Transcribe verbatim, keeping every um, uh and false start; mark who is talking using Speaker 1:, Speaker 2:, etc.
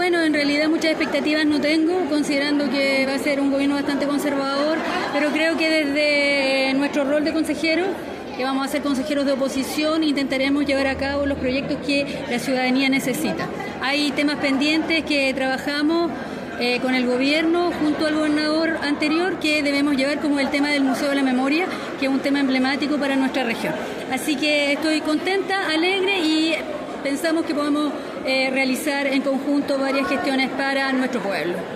Speaker 1: bueno, en realidad muchas expectativas no tengo, considerando que va a ser un gobierno bastante conservador, pero creo que desde nuestro rol de consejeros, que vamos a ser consejeros de oposición, intentaremos llevar a cabo los proyectos que la ciudadanía necesita. Hay temas pendientes que trabajamos eh, con el gobierno junto al gobernador anterior que debemos llevar, como el tema del Museo de la Memoria, que es un tema emblemático para nuestra región. Así que estoy contenta, alegre y pensamos que podemos eh, realizar en conjunto varias gestiones para nuestro pueblo.